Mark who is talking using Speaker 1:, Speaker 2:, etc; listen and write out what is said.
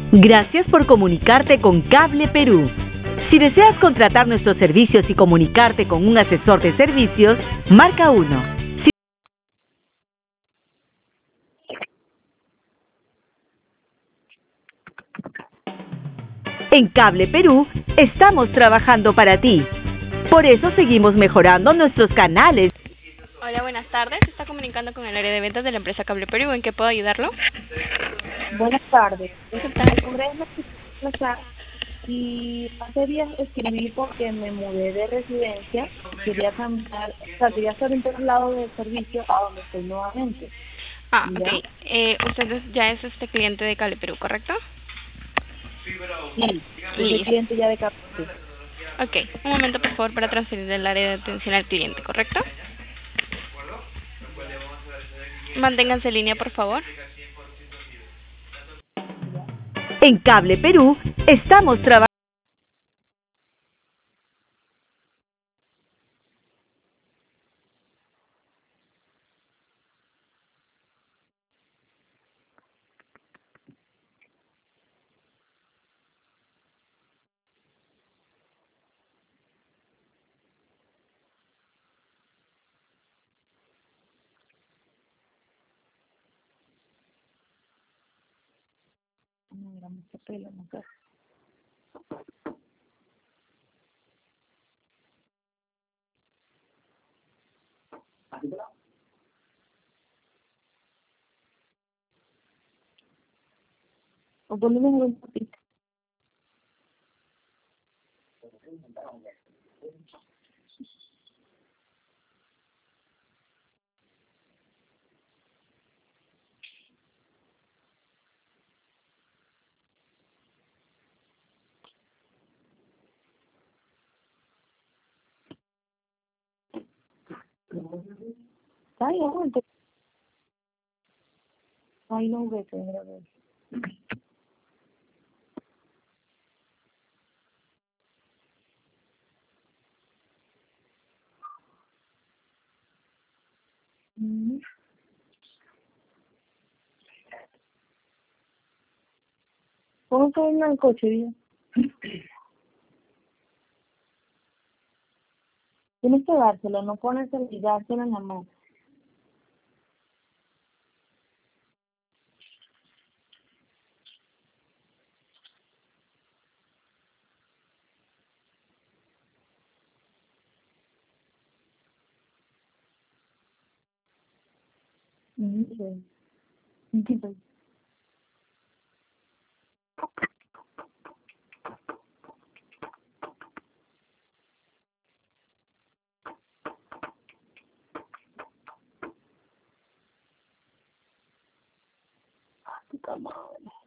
Speaker 1: Gracias por comunicarte con Cable Perú. Si deseas contratar nuestros servicios y comunicarte con un asesor de servicios, marca 1. En Cable Perú estamos trabajando para ti. Por eso seguimos mejorando nuestros canales.
Speaker 2: Hola, buenas tardes. Se está comunicando con el área de ventas de la empresa Cable Perú. ¿En qué puedo ayudarlo?
Speaker 3: Buenas tardes.
Speaker 2: ¿Qué tal?
Speaker 3: Y hace días escribí porque me mudé de residencia, quería cambiar, o sea, quería hacer un traslado de servicio a donde estoy nuevamente.
Speaker 2: Ah,
Speaker 3: ¿Ya?
Speaker 2: ok. Usted ya es cliente de Cable Perú, ¿correcto?
Speaker 3: Sí, soy
Speaker 2: Listo.
Speaker 3: cliente ya de Capri.
Speaker 2: Ok, un momento por favor para transferir del área de atención al cliente, ¿correcto? Manténganse en línea, por favor.
Speaker 1: En Cable Perú estamos trabajando.
Speaker 3: No, era mucho pelo, no sé. O ponemos un poquito. Está bien, entonces. Ay, no, vete, mira, ve. ¿Cómo está en el coche, bien? Tienes que dárselo, no ponérselo y dárselo en la mano. Sí. Sí, pues. Puta madre.